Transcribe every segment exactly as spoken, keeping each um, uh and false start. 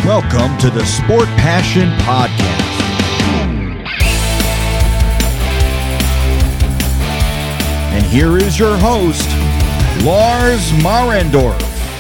Welcome to the Sport Passion Podcast. And here is your host, Lars Marendorf.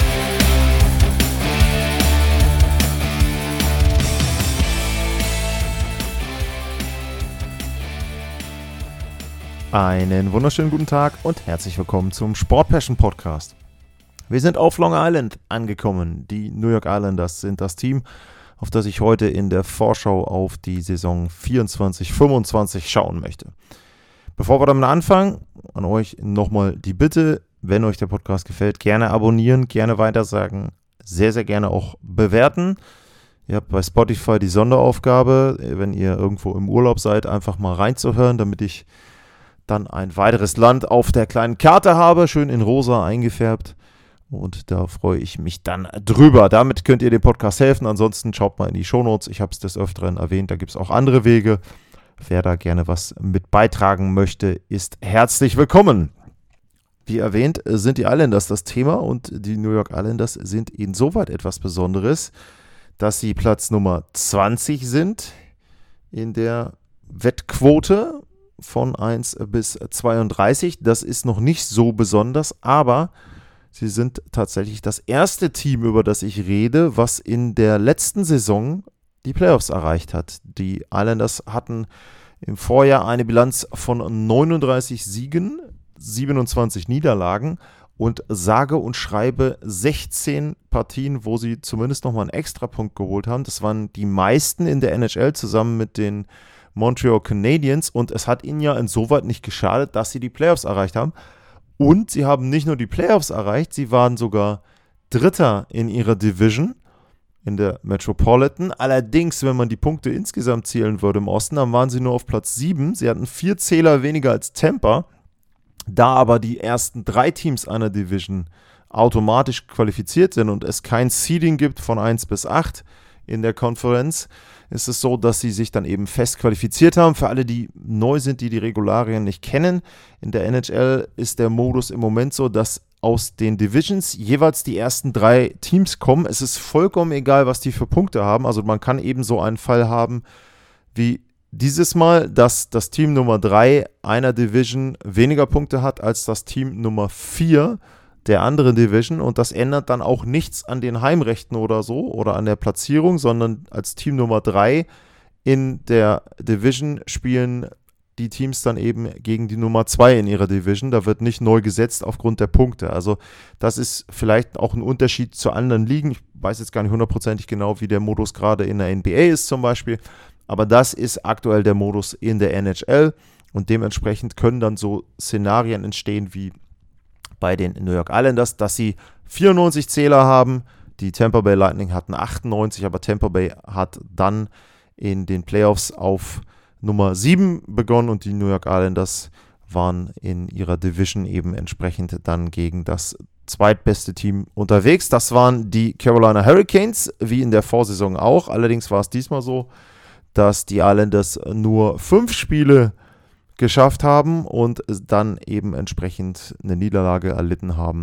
Einen wunderschönen guten Tag und herzlich willkommen zum Sport Passion Podcast. Wir sind auf Long Island angekommen. Die New York Islanders sind das Team, auf das ich heute in der Vorschau auf die Saison vierundzwanzig fünfundzwanzig schauen möchte. Bevor wir damit anfangen, an euch nochmal die Bitte, wenn euch der Podcast gefällt, gerne abonnieren, gerne weitersagen, sehr, sehr gerne auch bewerten. Ihr habt bei Spotify die Sonderaufgabe, wenn ihr irgendwo im Urlaub seid, einfach mal reinzuhören, damit ich dann ein weiteres Land auf der kleinen Karte habe, schön in rosa eingefärbt. Und da freue ich mich dann drüber. Damit könnt ihr dem Podcast helfen. Ansonsten schaut mal in die Shownotes. Ich habe es des Öfteren erwähnt. Da gibt es auch andere Wege. Wer da gerne was mit beitragen möchte, ist herzlich willkommen. Wie erwähnt, sind die Islanders das Thema. Und die New York Islanders sind insoweit etwas Besonderes, dass sie Platz Nummer zwanzig sind in der Wettquote von eins bis zweiunddreißig. Das ist noch nicht so besonders, aber sie sind tatsächlich das erste Team, über das ich rede, was in der letzten Saison die Playoffs erreicht hat. Die Islanders hatten im Vorjahr eine Bilanz von neununddreißig Siegen, siebenundzwanzig Niederlagen und sage und schreibe sechzehn Partien, wo sie zumindest nochmal einen Extrapunkt geholt haben. Das waren die meisten in der N H L zusammen mit den Montreal Canadiens und es hat ihnen ja insoweit nicht geschadet, dass sie die Playoffs erreicht haben. Und sie haben nicht nur die Playoffs erreicht, sie waren sogar Dritter in ihrer Division, in der Metropolitan. Allerdings, wenn man die Punkte insgesamt zählen würde im Osten, dann waren sie nur auf Platz sieben. Sie hatten vier Zähler weniger als Tampa. Da aber die ersten drei Teams einer Division automatisch qualifiziert sind und es kein Seeding gibt von eins bis acht in der Konferenz, ist es so, dass sie sich dann eben fest qualifiziert haben. Für alle, die neu sind, die die Regularien nicht kennen, in der N H L ist der Modus im Moment so, dass aus den Divisions jeweils die ersten drei Teams kommen. Es ist vollkommen egal, was die für Punkte haben. Also man kann eben so einen Fall haben wie dieses Mal, dass das Team Nummer drei einer Division weniger Punkte hat als das Team Nummer vier der anderen Division und das ändert dann auch nichts an den Heimrechten oder so oder an der Platzierung, sondern als Team Nummer drei in der Division spielen die Teams dann eben gegen die Nummer zwei in ihrer Division. Da wird nicht neu gesetzt aufgrund der Punkte. Also das ist vielleicht auch ein Unterschied zu anderen Ligen. Ich weiß jetzt gar nicht hundertprozentig genau, wie der Modus gerade in der N B A ist zum Beispiel, aber das ist aktuell der Modus in der N H L und dementsprechend können dann so Szenarien entstehen wie bei den New York Islanders, dass sie vierundneunzig Zähler haben. Die Tampa Bay Lightning hatten achtundneunzig, aber Tampa Bay hat dann in den Playoffs auf Nummer sieben begonnen und die New York Islanders waren in ihrer Division eben entsprechend dann gegen das zweitbeste Team unterwegs. Das waren die Carolina Hurricanes, wie in der Vorsaison auch. Allerdings war es diesmal so, dass die Islanders nur fünf Spiele geschafft haben und dann eben entsprechend eine Niederlage erlitten haben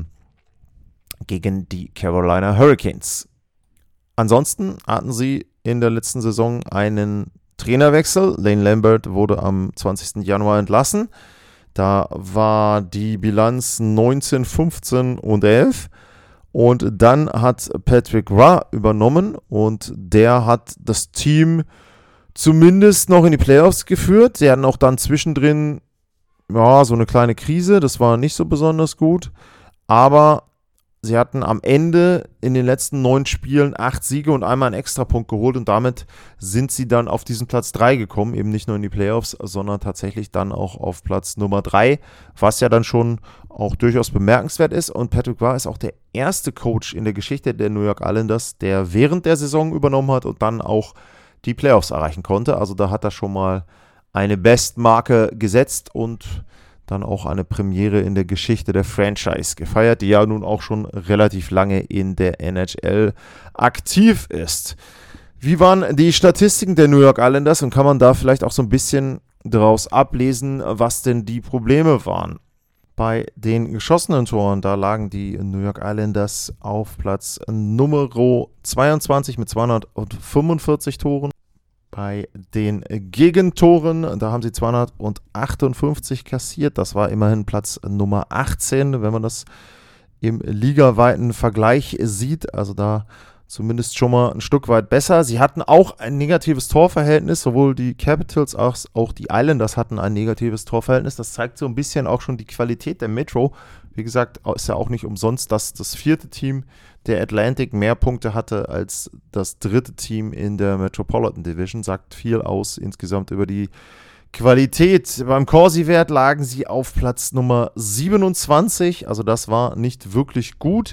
gegen die Carolina Hurricanes. Ansonsten hatten sie in der letzten Saison einen Trainerwechsel. Lane Lambert wurde am zwanzigsten Januar entlassen. Da war die Bilanz neunzehn, fünfzehn und elf. Und dann hat Patrick Roy übernommen und der hat das Team zumindest noch in die Playoffs geführt. Sie hatten auch dann zwischendrin ja, so eine kleine Krise. Das war nicht so besonders gut. Aber sie hatten am Ende in den letzten neun Spielen acht Siege und einmal einen Extrapunkt geholt. Und damit sind sie dann auf diesen Platz drei gekommen. Eben nicht nur in die Playoffs, sondern tatsächlich dann auch auf Platz Nummer drei. Was ja dann schon auch durchaus bemerkenswert ist. Und Patrick Roy ist auch der erste Coach in der Geschichte der New York Islanders, der während der Saison übernommen hat und dann auch die Playoffs erreichen konnte. Also da hat er schon mal eine Bestmarke gesetzt und dann auch eine Premiere in der Geschichte der Franchise gefeiert, die ja nun auch schon relativ lange in der N H L aktiv ist. Wie waren die Statistiken der New York Islanders und kann man da vielleicht auch so ein bisschen daraus ablesen, was denn die Probleme waren? Bei den geschossenen Toren, da lagen die New York Islanders auf Platz Nummer zweiundzwanzig mit zweihundertfünfundvierzig Toren. Bei den Gegentoren, da haben sie zweihundertachtundfünfzig kassiert. Das war immerhin Platz Nummer achtzehn, wenn man das im ligaweiten Vergleich sieht. Also da zumindest schon mal ein Stück weit besser. Sie hatten auch ein negatives Torverhältnis, sowohl die Capitals als auch die Islanders hatten ein negatives Torverhältnis. Das zeigt so ein bisschen auch schon die Qualität der Metro. Wie gesagt, ist ja auch nicht umsonst, dass das vierte Team der Atlantic mehr Punkte hatte als das dritte Team in der Metropolitan Division. Sagt viel aus insgesamt über die Qualität. Beim Corsi-Wert lagen sie auf Platz Nummer siebenundzwanzig, also das war nicht wirklich gut.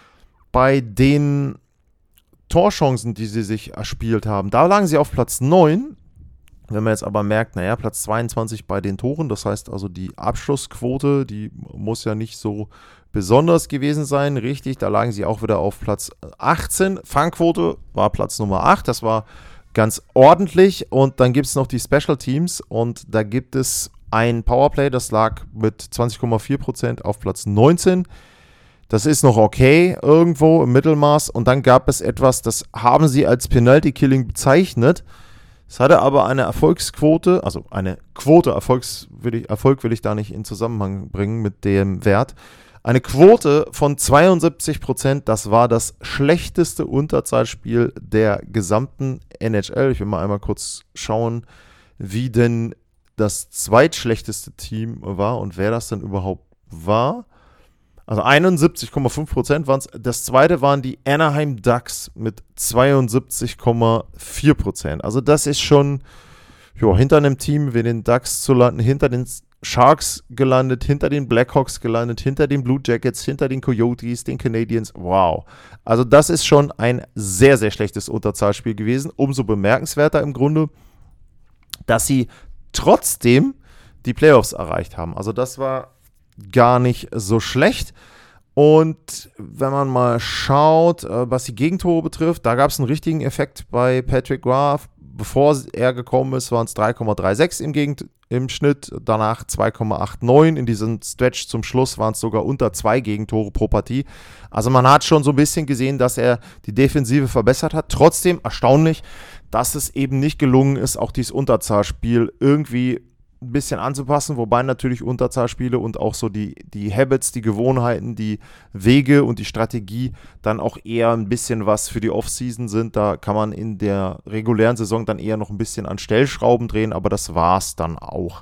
Bei den Torchancen, die sie sich erspielt haben, da lagen sie auf Platz neun. Wenn man jetzt aber merkt, naja, Platz zweiundzwanzig bei den Toren, das heißt also die Abschlussquote, die muss ja nicht so besonders gewesen sein. Richtig, da lagen sie auch wieder auf Platz achtzehn. Fangquote war Platz Nummer acht, das war ganz ordentlich. Und dann gibt es noch die Special Teams und da gibt es ein Powerplay, das lag mit zwanzig Komma vier Prozent auf Platz neunzehn. Das ist noch okay, irgendwo im Mittelmaß. Und dann gab es etwas, das haben sie als Penalty-Killing bezeichnet. Es hatte aber eine Erfolgsquote, also eine Quote, Erfolgs will ich, Erfolg will ich da nicht in Zusammenhang bringen mit dem Wert. Eine Quote von zweiundsiebzig Prozent, das war das schlechteste Unterzahlspiel der gesamten N H L. Ich will mal einmal kurz schauen, wie denn das zweitschlechteste Team war und wer das denn überhaupt war. Also einundsiebzig Komma fünf Prozent waren es. Das zweite waren die Anaheim Ducks mit zweiundsiebzig Komma vier Prozent. Also das ist schon jo, hinter einem Team wie den Ducks zu landen, hinter den Sharks gelandet, hinter den Blackhawks gelandet, hinter den Blue Jackets, hinter den Coyotes, den Canadiens. Wow. Also das ist schon ein sehr, sehr schlechtes Unterzahlspiel gewesen. Umso bemerkenswerter im Grunde, dass sie trotzdem die Playoffs erreicht haben. Also das war gar nicht so schlecht. Und wenn man mal schaut, was die Gegentore betrifft, da gab es einen richtigen Effekt bei Patrick Graf. Bevor er gekommen ist, waren es drei Komma sechsunddreißig im, Gegend- im Schnitt, danach zwei Komma neunundachtzig. In diesem Stretch zum Schluss waren es sogar unter zwei Gegentore pro Partie. Also man hat schon so ein bisschen gesehen, dass er die Defensive verbessert hat. Trotzdem erstaunlich, dass es eben nicht gelungen ist, auch dieses Unterzahlspiel irgendwie ein bisschen anzupassen, wobei natürlich Unterzahlspiele und auch so die, die Habits, die Gewohnheiten, die Wege und die Strategie dann auch eher ein bisschen was für die Offseason sind. Da kann man in der regulären Saison dann eher noch ein bisschen an Stellschrauben drehen, aber das war's dann auch.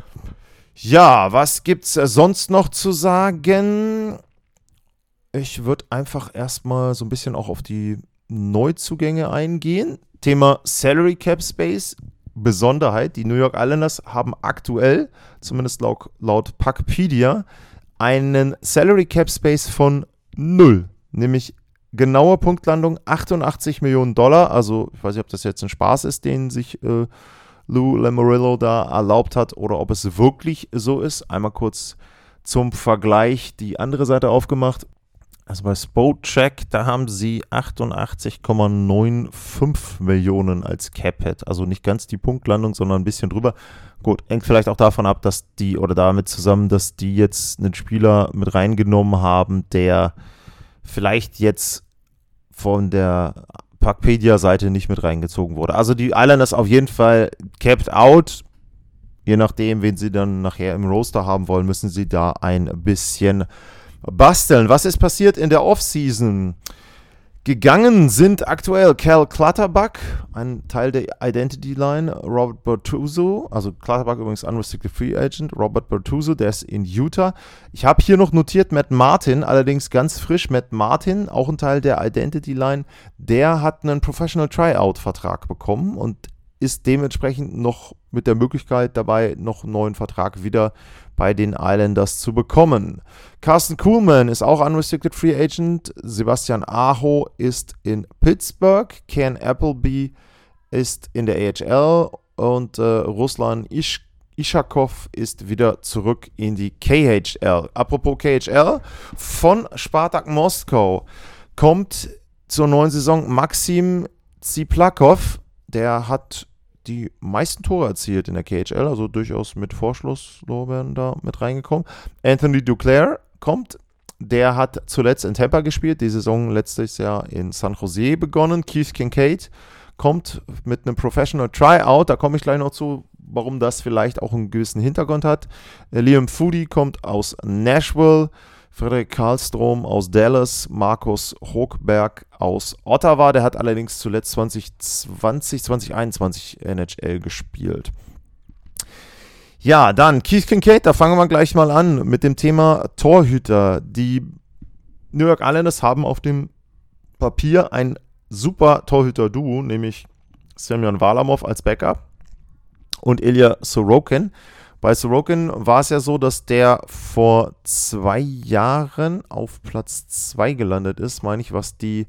Ja, was gibt's sonst noch zu sagen? Ich würde einfach erstmal so ein bisschen auch auf die Neuzugänge eingehen. Thema Salary Cap Space. Besonderheit, die New York Islanders haben aktuell, zumindest laut, laut Puckpedia, einen Salary Cap Space von null, nämlich genaue Punktlandung achtundachtzig Millionen Dollar, also ich weiß nicht, ob das jetzt ein Spaß ist, den sich äh, Lou Lamoriello da erlaubt hat oder ob es wirklich so ist. Einmal kurz zum Vergleich die andere Seite aufgemacht. Also bei Spotrac, da haben sie achtundachtzig Komma fünfundneunzig Millionen als Cap-Hit. Also nicht ganz die Punktlandung, sondern ein bisschen drüber. Gut, hängt vielleicht auch davon ab, dass die, oder damit zusammen, dass die jetzt einen Spieler mit reingenommen haben, der vielleicht jetzt von der Puckpedia-Seite nicht mit reingezogen wurde. Also die Islanders auf jeden Fall capped out. Je nachdem, wen sie dann nachher im Roster haben wollen, müssen sie da ein bisschen basteln. Was ist passiert in der Offseason? Gegangen sind aktuell Cal Clutterbuck, ein Teil der Identity Line, Robert Bortuzzo, also Clutterbuck übrigens Unrestricted Free Agent, Robert Bortuzzo, der ist in Utah. Ich habe hier noch notiert Matt Martin, allerdings ganz frisch. Matt Martin, auch ein Teil der Identity Line, der hat einen Professional Tryout-Vertrag bekommen und ist dementsprechend noch mit der Möglichkeit dabei, noch einen neuen Vertrag wieder bei den Islanders zu bekommen. Carsten Kuhlman ist auch Unrestricted Free Agent. Sebastian Aho ist in Pittsburgh. Ken Appleby ist in der A H L. Und äh, Ruslan Ish- Ishakov ist wieder zurück in die K H L. Apropos K H L, von Spartak Moskau kommt zur neuen Saison Maxim Ziplakov. Der hat die meisten Tore erzielt in der K H L, also durchaus mit Vorschusslorbeeren da mit reingekommen. Anthony Duclair kommt, der hat zuletzt in Tampa gespielt, die Saison letztes Jahr in San Jose begonnen. Keith Kincaid kommt mit einem Professional Tryout, da komme ich gleich noch zu, warum das vielleicht auch einen gewissen Hintergrund hat. Liam Foudy kommt aus Nashville, Frederik Karlstrom aus Dallas, Markus Hochberg aus Ottawa, der hat allerdings zuletzt zwanzig zwanzig, zwanzig einundzwanzig N H L gespielt. Ja, dann Keith Kincaid, da fangen wir gleich mal an mit dem Thema Torhüter. Die New York Islanders haben auf dem Papier ein super Torhüter-Duo, nämlich Semyon Varlamov als Backup und Ilya Sorokin. Bei Sorokin war es ja so, dass der vor zwei Jahren auf Platz zwei gelandet ist, meine ich, was die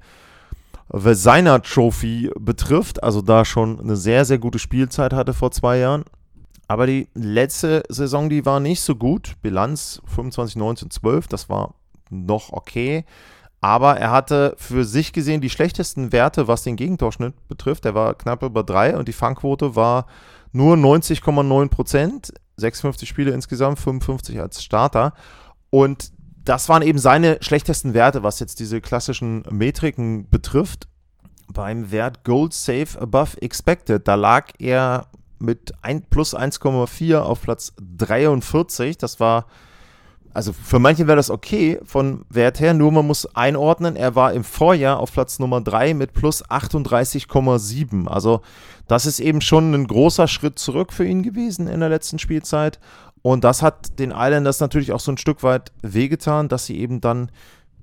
Vezina Trophy betrifft. Also da schon eine sehr, sehr gute Spielzeit hatte vor zwei Jahren. Aber die letzte Saison, die war nicht so gut. Bilanz fünfundzwanzig, neunzehn, zwölf, das war noch okay. Aber er hatte für sich gesehen die schlechtesten Werte, was den Gegentorschnitt betrifft. Der war knapp über drei und die Fangquote war nur neunzig Komma neun Prozent. sechsundfünfzig Spiele insgesamt, fünfundfünfzig als Starter. Und das waren eben seine schlechtesten Werte, was jetzt diese klassischen Metriken betrifft. Beim Wert Goal Save Above Expected, da lag er mit ein, plus eins Komma vier auf Platz dreiundvierzig. Das war, also für manche wäre das okay von Wert her, nur man muss einordnen, er war im Vorjahr auf Platz Nummer drei mit plus achtunddreißig Komma sieben. Also das ist eben schon ein großer Schritt zurück für ihn gewesen in der letzten Spielzeit. Und das hat den Islanders natürlich auch so ein Stück weit wehgetan, dass sie eben dann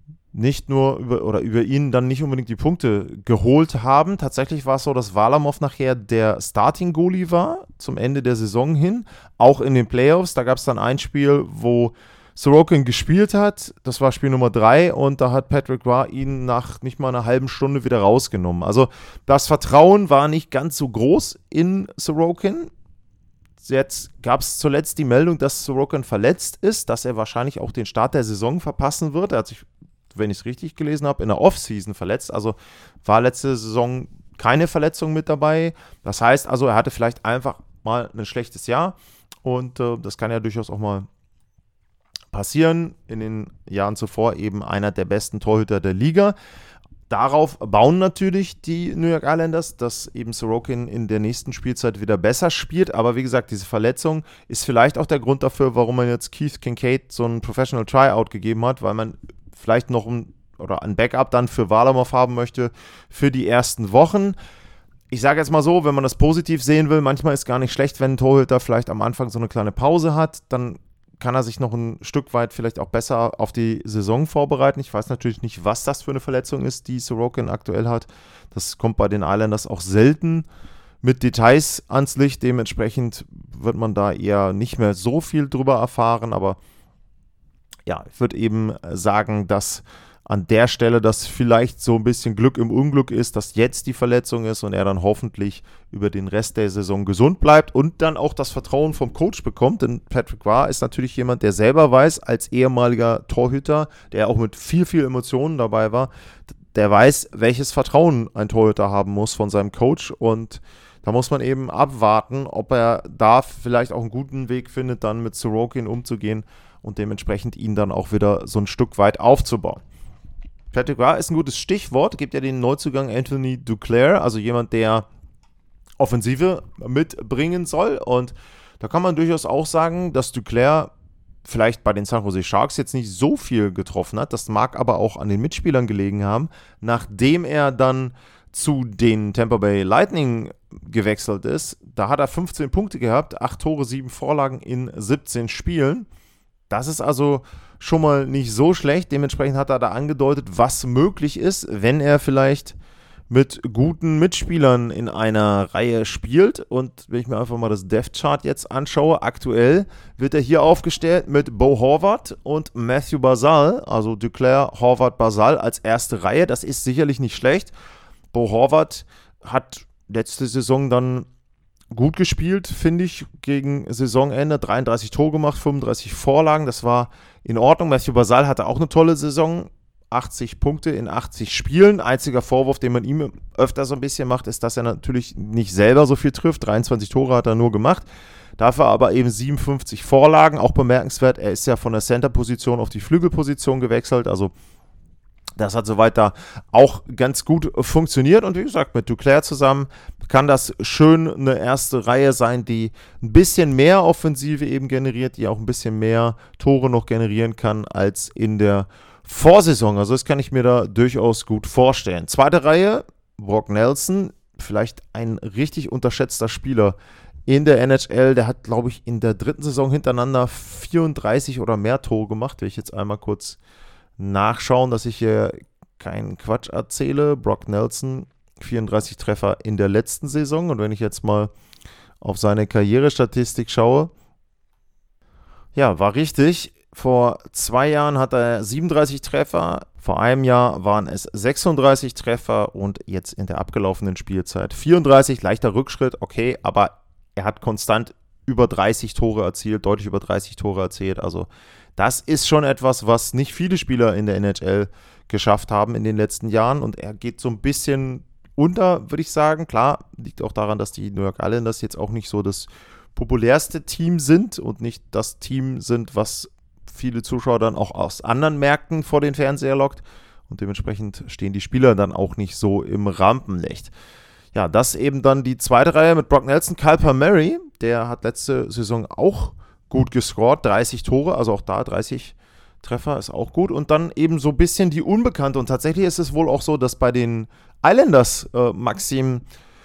nicht nur über oder über ihn dann nicht unbedingt die Punkte geholt haben. Tatsächlich war es so, dass Varlamov nachher der Starting-Goalie war zum Ende der Saison hin, auch in den Playoffs. Da gab es dann ein Spiel, wo Sorokin gespielt hat, das war Spiel Nummer drei und da hat Patrick Roy ihn nach nicht mal einer halben Stunde wieder rausgenommen. Also das Vertrauen war nicht ganz so groß in Sorokin. Jetzt gab es zuletzt die Meldung, dass Sorokin verletzt ist, dass er wahrscheinlich auch den Start der Saison verpassen wird. Er hat sich, wenn ich es richtig gelesen habe, in der Offseason verletzt. Also war letzte Saison keine Verletzung mit dabei. Das heißt also, er hatte vielleicht einfach mal ein schlechtes Jahr und äh, das kann ja durchaus auch mal passieren. In den Jahren zuvor eben einer der besten Torhüter der Liga. Darauf bauen natürlich die New York Islanders, dass eben Sorokin in der nächsten Spielzeit wieder besser spielt. Aber wie gesagt, diese Verletzung ist vielleicht auch der Grund dafür, warum man jetzt Keith Kincaid so ein Professional Tryout gegeben hat, weil man vielleicht noch ein, oder ein Backup dann für Varlamov haben möchte für die ersten Wochen. Ich sage jetzt mal so, wenn man das positiv sehen will, manchmal ist es gar nicht schlecht, wenn ein Torhüter vielleicht am Anfang so eine kleine Pause hat, dann kann er sich noch ein Stück weit vielleicht auch besser auf die Saison vorbereiten. Ich weiß natürlich nicht, was das für eine Verletzung ist, die Sorokin aktuell hat. Das kommt bei den Islanders auch selten mit Details ans Licht. Dementsprechend wird man da eher nicht mehr so viel drüber erfahren. Aber ja, ich würde eben sagen, dass an der Stelle das vielleicht so ein bisschen Glück im Unglück ist, dass jetzt die Verletzung ist und er dann hoffentlich über den Rest der Saison gesund bleibt und dann auch das Vertrauen vom Coach bekommt, denn Patrick Roy ist natürlich jemand, der selber weiß, als ehemaliger Torhüter, der auch mit viel, viel Emotionen dabei war, der weiß, welches Vertrauen ein Torhüter haben muss von seinem Coach und da muss man eben abwarten, ob er da vielleicht auch einen guten Weg findet, dann mit Sorokin umzugehen und dementsprechend ihn dann auch wieder so ein Stück weit aufzubauen. Patrick Roy ist ein gutes Stichwort, gibt ja den Neuzugang Anthony Duclair, also jemand, der Offensive mitbringen soll. Und da kann man durchaus auch sagen, dass Duclair vielleicht bei den San Jose Sharks jetzt nicht so viel getroffen hat. Das mag aber auch an den Mitspielern gelegen haben. Nachdem er dann zu den Tampa Bay Lightning gewechselt ist, da hat er fünfzehn Punkte gehabt, acht Tore, sieben Vorlagen in siebzehn Spielen. Das ist also schon mal nicht so schlecht. Dementsprechend hat er da angedeutet, was möglich ist, wenn er vielleicht mit guten Mitspielern in einer Reihe spielt. Und wenn ich mir einfach mal das Depth-Chart jetzt anschaue, aktuell wird er hier aufgestellt mit Bo Horvat und Matthew Barzal, also Duclair, Horvat, Barzal als erste Reihe. Das ist sicherlich nicht schlecht. Bo Horvat hat letzte Saison dann gut gespielt, finde ich, gegen Saisonende. dreiunddreißig Tore gemacht, fünfunddreißig Vorlagen, das war in Ordnung. Matthew Barzal hatte auch eine tolle Saison, achtzig Punkte in achtzig Spielen. Einziger Vorwurf, den man ihm öfter so ein bisschen macht, ist, dass er natürlich nicht selber so viel trifft. dreiundzwanzig Tore hat er nur gemacht. Dafür aber eben siebenundfünfzig Vorlagen. Auch bemerkenswert, er ist ja von der Center-Position auf die Flügelposition gewechselt. Also das hat soweit da auch ganz gut funktioniert. Und wie gesagt, mit Duclair zusammen kann das schön eine erste Reihe sein, die ein bisschen mehr Offensive eben generiert, die auch ein bisschen mehr Tore noch generieren kann als in der Vorsaison. Also das kann ich mir da durchaus gut vorstellen. Zweite Reihe, Brock Nelson, vielleicht ein richtig unterschätzter Spieler in der N H L. Der hat, glaube ich, in der dritten Saison hintereinander vierunddreißig oder mehr Tore gemacht. Will ich jetzt einmal kurz nachschauen, dass ich hier keinen Quatsch erzähle. Brock Nelson, vierunddreißig Treffer in der letzten Saison. Und wenn ich jetzt mal auf seine Karrierestatistik schaue, ja, war richtig. Vor zwei Jahren hat er siebenunddreißig Treffer, vor einem Jahr waren es sechsunddreißig Treffer und jetzt in der abgelaufenen Spielzeit vierunddreißig, leichter Rückschritt, okay, aber er hat konstant über dreißig Tore erzielt, deutlich über dreißig Tore erzielt, also das ist schon etwas, was nicht viele Spieler in der N H L geschafft haben in den letzten Jahren und er geht so ein bisschen unter, würde ich sagen. Klar, liegt auch daran, dass die New York Islanders jetzt auch nicht so das populärste Team sind und nicht das Team sind, was viele Zuschauer dann auch aus anderen Märkten vor den Fernseher lockt und dementsprechend stehen die Spieler dann auch nicht so im Rampenlicht. Ja, das eben dann die zweite Reihe mit Brock Nelson. Kyle Palmieri, der hat letzte Saison auch gut gescored, dreißig Tore, also auch da dreißig Treffer ist auch gut und dann eben so ein bisschen die Unbekannte und tatsächlich ist es wohl auch so, dass bei den Islanders äh, Maxim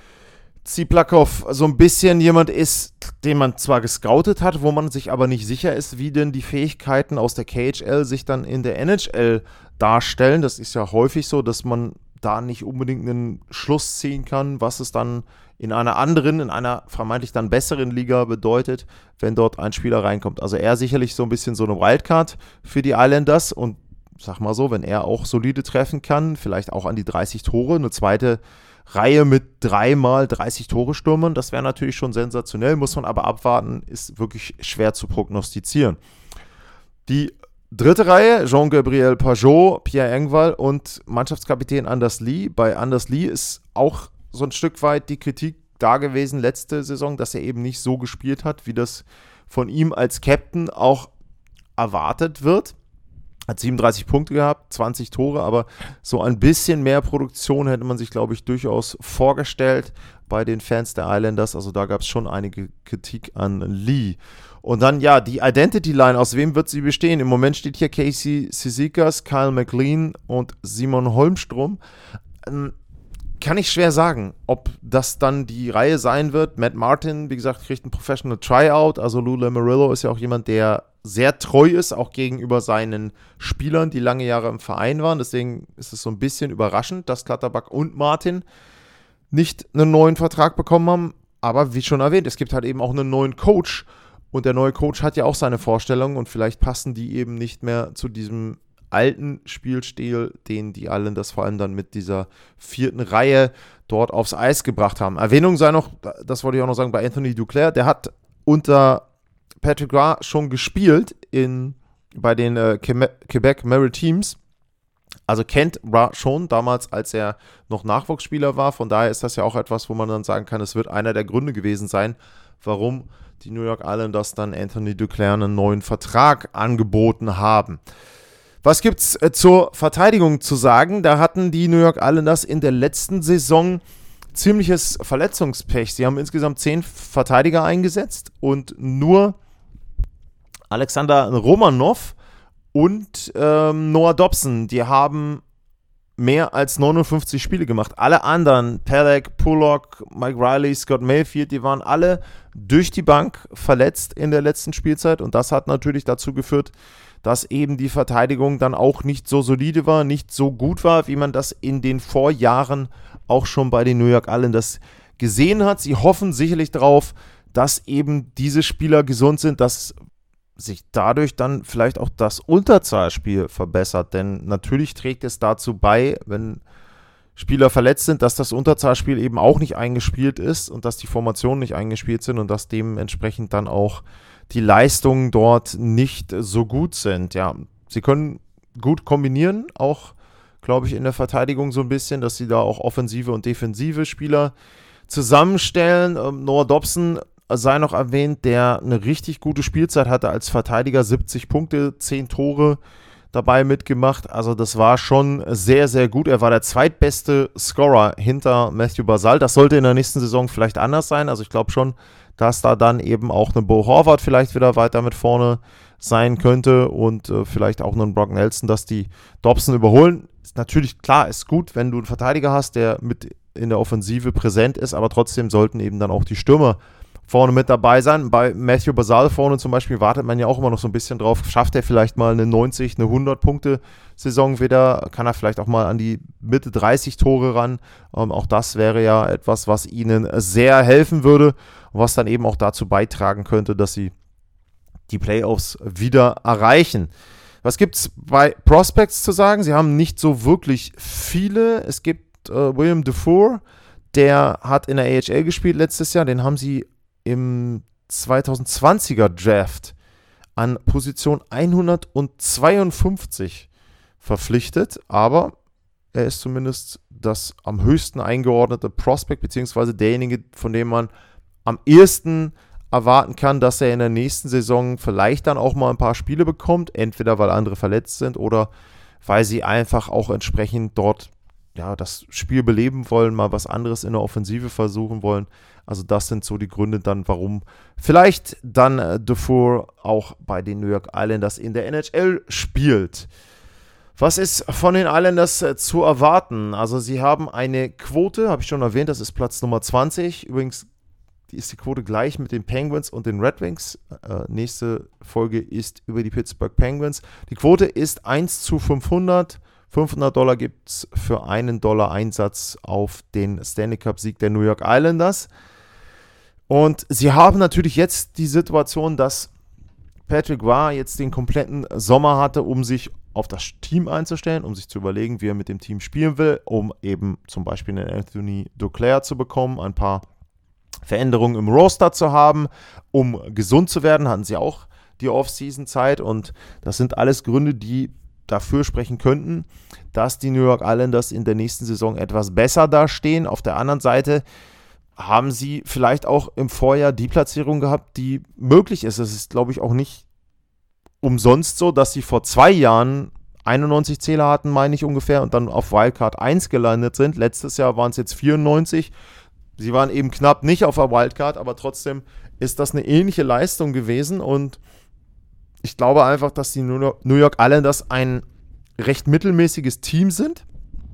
Ziplakov so ein bisschen jemand ist, den man zwar gescoutet hat, wo man sich aber nicht sicher ist, wie denn die Fähigkeiten aus der K H L sich dann in der N H L darstellen. Das ist ja häufig so, dass man da nicht unbedingt einen Schluss ziehen kann, was es dann in einer anderen, in einer vermeintlich dann besseren Liga bedeutet, wenn dort ein Spieler reinkommt. Also er sicherlich so ein bisschen so eine Wildcard für die Islanders und sag mal so, wenn er auch solide treffen kann, vielleicht auch an die dreißig Tore, eine zweite Reihe mit dreimal dreißig Tore stürmen, das wäre natürlich schon sensationell, muss man aber abwarten, ist wirklich schwer zu prognostizieren. Die dritte Reihe, Jean-Gabriel Pageau, Pierre Engvall und Mannschaftskapitän Anders Lee. Bei Anders Lee ist auch so ein Stück weit die Kritik da gewesen letzte Saison, dass er eben nicht so gespielt hat, wie das von ihm als Captain auch erwartet wird. Hat siebenunddreißig Punkte gehabt, zwanzig Tore, aber so ein bisschen mehr Produktion hätte man sich, glaube ich, durchaus vorgestellt bei den Fans der Islanders. Also da gab es schon einige Kritik an Lee. Und dann, ja, die Identity-Line, aus wem wird sie bestehen? Im Moment steht hier Casey Cizikas, Kyle McLean und Simon Holmstrom. Ähm, kann ich schwer sagen, ob das dann die Reihe sein wird. Matt Martin, wie gesagt, kriegt ein Professional Tryout. Also Lou Lamoriello ist ja auch jemand, der sehr treu ist, auch gegenüber seinen Spielern, die lange Jahre im Verein waren. Deswegen ist es so ein bisschen überraschend, dass Clutterbuck und Martin nicht einen neuen Vertrag bekommen haben. Aber wie schon erwähnt, es gibt halt eben auch einen neuen Coach. Und der neue Coach hat ja auch seine Vorstellungen und vielleicht passen die eben nicht mehr zu diesem alten Spielstil, den die Islanders vor allem dann mit dieser vierten Reihe dort aufs Eis gebracht haben. Erwähnung sei noch, das wollte ich auch noch sagen, bei Anthony Duclair, der hat unter Patrick Roy schon gespielt in, bei den äh, Quebec Maritimes. Also kennt Roy schon damals, als er noch Nachwuchsspieler war. Von daher ist das ja auch etwas, wo man dann sagen kann, es wird einer der Gründe gewesen sein, warum die New York Islanders dann Anthony Duclair einen neuen Vertrag angeboten haben. Was gibt's äh, zur Verteidigung zu sagen? Da hatten die New York Islanders in der letzten Saison ziemliches Verletzungspech. Sie haben insgesamt zehn Verteidiger eingesetzt und nur Alexander Romanov und ähm, Noah Dobson, die haben mehr als neunundfünfzig Spiele gemacht. Alle anderen, Pelech, Pullock, Mike Riley, Scott Mayfield, die waren alle durch die Bank verletzt in der letzten Spielzeit und das hat natürlich dazu geführt, dass eben die Verteidigung dann auch nicht so solide war, nicht so gut war, wie man das in den Vorjahren auch schon bei den New York Islanders gesehen hat. Sie hoffen sicherlich darauf, dass eben diese Spieler gesund sind, dass sich dadurch dann vielleicht auch das Unterzahlspiel verbessert, denn natürlich trägt es dazu bei, wenn Spieler verletzt sind, dass das Unterzahlspiel eben auch nicht eingespielt ist und dass die Formationen nicht eingespielt sind und dass dementsprechend dann auch die Leistungen dort nicht so gut sind. Ja, sie können gut kombinieren, auch, glaube ich, in der Verteidigung so ein bisschen, dass sie da auch offensive und defensive Spieler zusammenstellen. Ähm, Noah Dobson sei noch erwähnt, der eine richtig gute Spielzeit hatte als Verteidiger, siebzig Punkte, zehn Tore dabei mitgemacht. Also das war schon sehr, sehr gut. Er war der zweitbeste Scorer hinter Matthew Barzal. Das sollte in der nächsten Saison vielleicht anders sein. Also ich glaube schon, dass da dann eben auch eine Bo Horvath vielleicht wieder weiter mit vorne sein könnte und äh, vielleicht auch einen Brock Nelson, dass die Dobson überholen. Ist natürlich klar, ist gut, wenn du einen Verteidiger hast, der mit in der Offensive präsent ist, aber trotzdem sollten eben dann auch die Stürmer vorne mit dabei sein. Bei Matthew Barzal vorne zum Beispiel wartet man ja auch immer noch so ein bisschen drauf. Schafft er vielleicht mal eine neunzig, eine hundert-Punkte-Saison wieder? Kann er vielleicht auch mal an die Mitte dreißig Tore ran? Ähm, auch das wäre ja etwas, was ihnen sehr helfen würde und was dann eben auch dazu beitragen könnte, dass sie die Playoffs wieder erreichen. Was gibt es bei Prospects zu sagen? Sie haben nicht so wirklich viele. Es gibt äh, William Dufour, der hat in der A H L gespielt letztes Jahr. Den haben sie im zwanzig zwanziger Draft an Position hundertzweiundfünfzig verpflichtet, aber er ist zumindest das am höchsten eingeordnete Prospect, beziehungsweise derjenige, von dem man am ehesten erwarten kann, dass er in der nächsten Saison vielleicht dann auch mal ein paar Spiele bekommt, entweder weil andere verletzt sind oder weil sie einfach auch entsprechend dort ja, das Spiel beleben wollen, mal was anderes in der Offensive versuchen wollen. Also das sind so die Gründe dann, warum vielleicht dann äh, Dufour auch bei den New York Islanders in der N H L spielt. Was ist von den Islanders äh, zu erwarten? Also sie haben eine Quote, habe ich schon erwähnt, das ist Platz Nummer zwanzig. Übrigens ist die Quote gleich mit den Penguins und den Red Wings. Äh, nächste Folge ist über die Pittsburgh Penguins. Die Quote ist eins zu fünfhundert. fünfhundert Dollar gibt es für einen Dollar Einsatz auf den Stanley Cup-Sieg der New York Islanders. Und sie haben natürlich jetzt die Situation, dass Patrick Roy jetzt den kompletten Sommer hatte, um sich auf das Team einzustellen, um sich zu überlegen, wie er mit dem Team spielen will, um eben zum Beispiel einen Anthony Duclair zu bekommen, ein paar Veränderungen im Roster zu haben, um gesund zu werden, hatten sie auch die Off-Season-Zeit und das sind alles Gründe, die dafür sprechen könnten, dass die New York Islanders in der nächsten Saison etwas besser dastehen. Auf der anderen Seite haben sie vielleicht auch im Vorjahr die Platzierung gehabt, die möglich ist. Es ist, glaube ich, auch nicht umsonst so, dass sie vor zwei Jahren einundneunzig Zähler hatten, meine ich ungefähr, und dann auf Wildcard eins gelandet sind. Letztes Jahr waren es jetzt vierundneunzig. Sie waren eben knapp nicht auf der Wildcard, aber trotzdem ist das eine ähnliche Leistung gewesen und ich glaube einfach, dass die New York Islanders ein recht mittelmäßiges Team sind,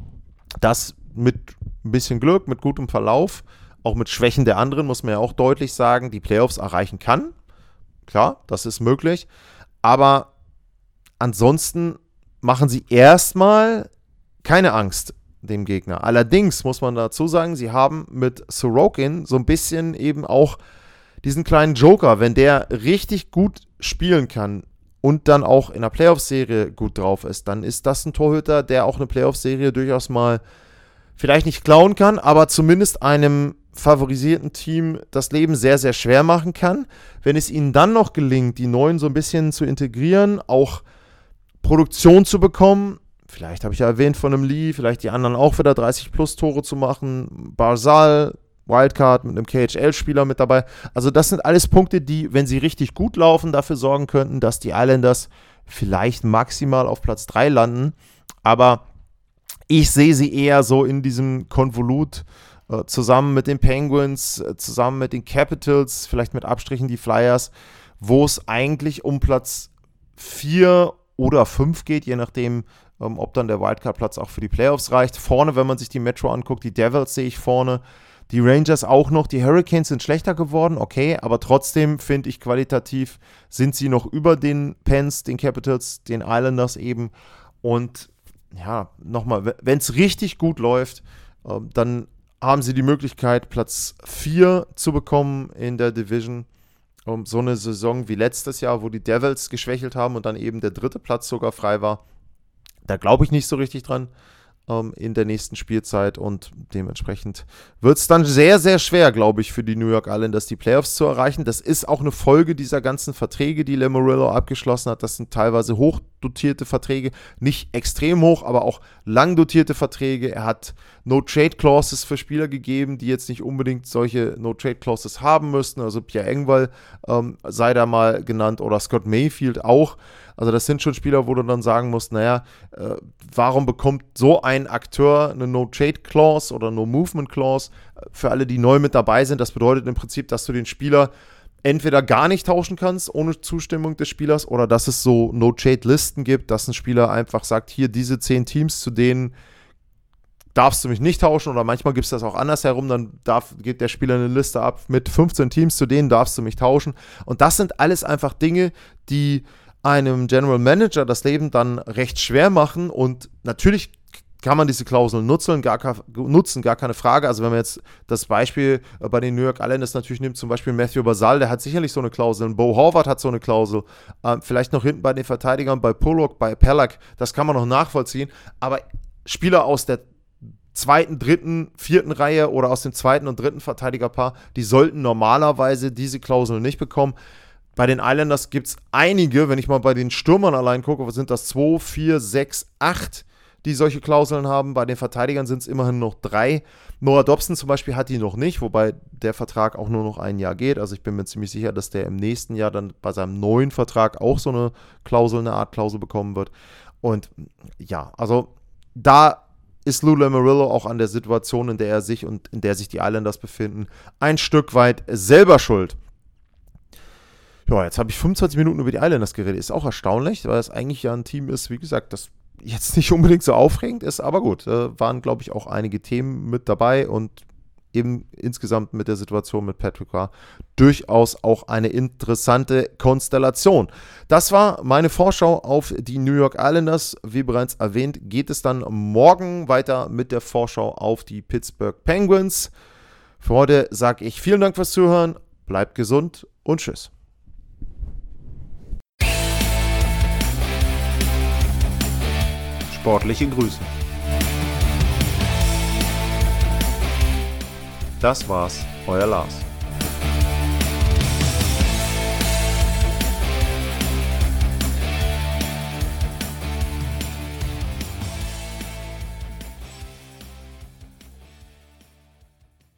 das mit ein bisschen Glück, mit gutem Verlauf, auch mit Schwächen der anderen, muss man ja auch deutlich sagen, die Playoffs erreichen kann. Klar, das ist möglich. Aber ansonsten machen sie erstmal keine Angst dem Gegner. Allerdings muss man dazu sagen, sie haben mit Sorokin so ein bisschen eben auch diesen kleinen Joker, wenn der richtig gut spielen kann und dann auch in der Playoff-Serie gut drauf ist, dann ist das ein Torhüter, der auch eine Playoff-Serie durchaus mal vielleicht nicht klauen kann, aber zumindest einem favorisierten Team das Leben sehr, sehr schwer machen kann. Wenn es ihnen dann noch gelingt, die Neuen so ein bisschen zu integrieren, auch Produktion zu bekommen, vielleicht habe ich ja erwähnt von einem Lee, vielleicht die anderen auch wieder dreißig plus Tore zu machen, Barzal, Wildcard mit einem K H L-Spieler mit dabei. Also das sind alles Punkte, die, wenn sie richtig gut laufen, dafür sorgen könnten, dass die Islanders vielleicht maximal auf Platz drei landen. Aber ich sehe sie eher so in diesem Konvolut äh, zusammen mit den Penguins, äh, zusammen mit den Capitals, vielleicht mit Abstrichen die Flyers, wo es eigentlich um Platz vier oder fünf geht, je nachdem, ähm, ob dann der Wildcard-Platz auch für die Playoffs reicht. Vorne, wenn man sich die Metro anguckt, die Devils sehe ich vorne, die Rangers auch noch, die Hurricanes sind schlechter geworden, okay, aber trotzdem finde ich qualitativ sind sie noch über den Pens, den Capitals, den Islanders eben und ja, nochmal, wenn es richtig gut läuft, äh, dann haben sie die Möglichkeit, Platz vier zu bekommen in der Division. Um so eine Saison wie letztes Jahr, wo die Devils geschwächelt haben und dann eben der dritte Platz sogar frei war, da glaube ich nicht so richtig dran. ähm, in der nächsten Spielzeit und dementsprechend wird es dann sehr, sehr schwer, glaube ich, für die New York Islanders die Playoffs zu erreichen. Das ist auch eine Folge dieser ganzen Verträge, die Lamoriello abgeschlossen hat. Das sind teilweise hochdotierte Verträge, nicht extrem hoch, aber auch lang dotierte Verträge. Er hat No-Trade-Clauses für Spieler gegeben, die jetzt nicht unbedingt solche No-Trade-Clauses haben müssten. Also Pierre Engvall ähm, sei da mal genannt oder Scott Mayfield auch. Also das sind schon Spieler, wo du dann sagen musst, naja, äh, warum bekommt so ein Akteur eine No-Trade-Clause oder No-Movement-Clause? Für alle, die neu mit dabei sind, das bedeutet im Prinzip, dass du den Spieler entweder gar nicht tauschen kannst, ohne Zustimmung des Spielers, oder dass es so No-Trade-Listen gibt, dass ein Spieler einfach sagt, hier diese zehn Teams, zu denen darfst du mich nicht tauschen, oder manchmal gibt es das auch andersherum, dann darf, geht der Spieler eine Liste ab mit fünfzehn Teams, zu denen darfst du mich tauschen. Und das sind alles einfach Dinge, die einem General Manager das Leben dann recht schwer machen, und natürlich kann man diese Klauseln nutzen, gar, nutzen, gar keine Frage. Also wenn man jetzt das Beispiel bei den New York Islanders natürlich nimmt, zum Beispiel Matthew Barzal, der hat sicherlich so eine Klausel, Bo Horvath hat so eine Klausel, ähm, vielleicht noch hinten bei den Verteidigern, bei Pulock, bei Pelak, das kann man noch nachvollziehen, aber Spieler aus der zweiten, dritten, vierten Reihe oder aus dem zweiten und dritten Verteidigerpaar, die sollten normalerweise diese Klausel nicht bekommen. Bei den Islanders gibt es einige, wenn ich mal bei den Stürmern allein gucke, was sind das, zwei, vier, sechs, acht, die solche Klauseln haben. Bei den Verteidigern sind es immerhin noch drei. Noah Dobson zum Beispiel hat die noch nicht, wobei der Vertrag auch nur noch ein Jahr geht. Also ich bin mir ziemlich sicher, dass der im nächsten Jahr dann bei seinem neuen Vertrag auch so eine Klausel, eine Art Klausel bekommen wird. Und ja, also da ist Lou Lamoriello auch an der Situation, in der er sich und in der sich die Islanders befinden, ein Stück weit selber schuld. Ja, jetzt habe ich fünfundzwanzig Minuten über die Islanders geredet. Ist auch erstaunlich, weil es eigentlich ja ein Team ist, wie gesagt, das jetzt nicht unbedingt so aufregend ist, aber gut, äh, waren, glaube ich, auch einige Themen mit dabei und eben insgesamt mit der Situation mit Patrick Roy durchaus auch eine interessante Konstellation. Das war meine Vorschau auf die New York Islanders. Wie bereits erwähnt, geht es dann morgen weiter mit der Vorschau auf die Pittsburgh Penguins. Für heute sage ich vielen Dank fürs Zuhören, bleibt gesund und tschüss. Sportliche Grüße. Das war's, euer Lars.